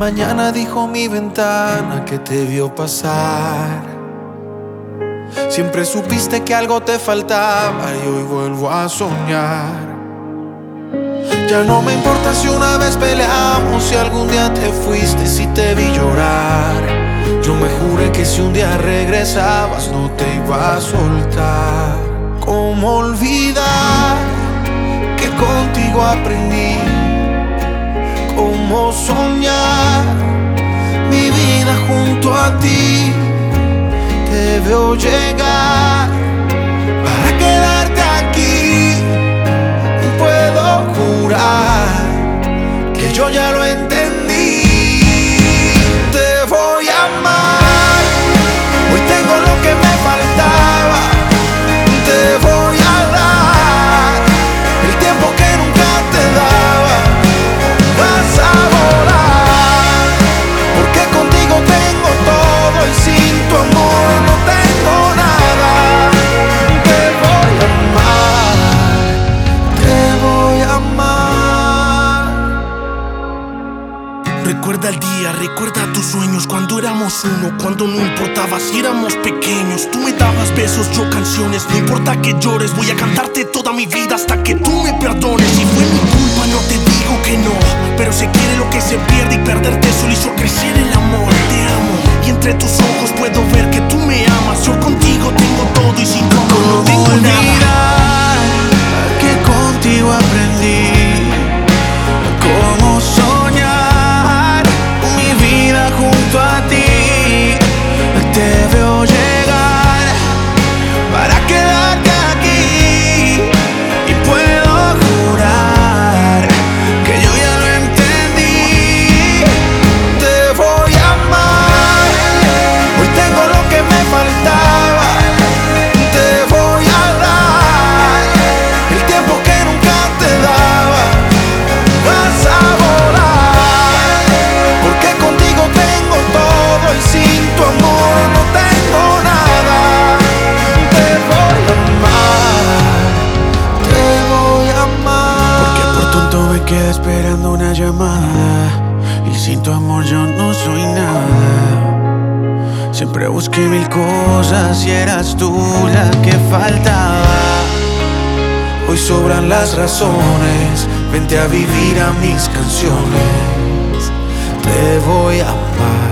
mañana dijo mi ventana que te vio pasar. Siempre supiste que algo te faltaba y hoy vuelvo a soñar. Ya no me importa si una vez peleamos, si algún día te fuiste, si te vi llorar. Yo me juré que si un día regresabas no te iba a soltar. ¿Cómo olvidar que contigo aprendí? ¿Cómo soñar mi vida junto a ti? Te veo llegar para quedarte aquí. Puedo jurar que yo ya lo entendí. Te voy a amar, hoy tengo lo que me faltaba. Te voy a dar el tiempo que nunca te daba. Vas a volar, porque contigo tengo todo y sin tu amor no tengo nada. Te voy a amar, te voy a amar. Recuerda el día, recuerda tus sueños, cuando éramos uno, cuando no importaba si éramos pequeños. Tú me dabas besos, yo canciones, no importa que llores, voy a cantarte toda mi vida hasta que tú me perdones. Si fue mi culpa no te digo que no, pero se quiere lo que se pierde y perderte solo hizo crecer el amor. Te amo y entre tus ojos puedo ver que tú me amas. Yo contigo tengo todo y sin tu amor no tengo nada. Olvidar que contigo aprendí cómo soñar mi vida junto a ti. Te veo llegar para quedarte aquí y puedo jurar que yo ya lo entendí. Te voy a amar, hoy tengo lo que me faltaba. Te voy a dar el tiempo que nunca te daba. Vas a volar, porque contigo tengo todo y sin tu amor no tengo nada. Te voy a amar, te voy a amar. Porque por tonto me quedé esperando una llamada y sin tu amor yo no soy nada. Siempre busqué mil cosas y eras tú la que faltaba. Hoy sobran las razones, vente a vivir a mis canciones. Te voy a amar.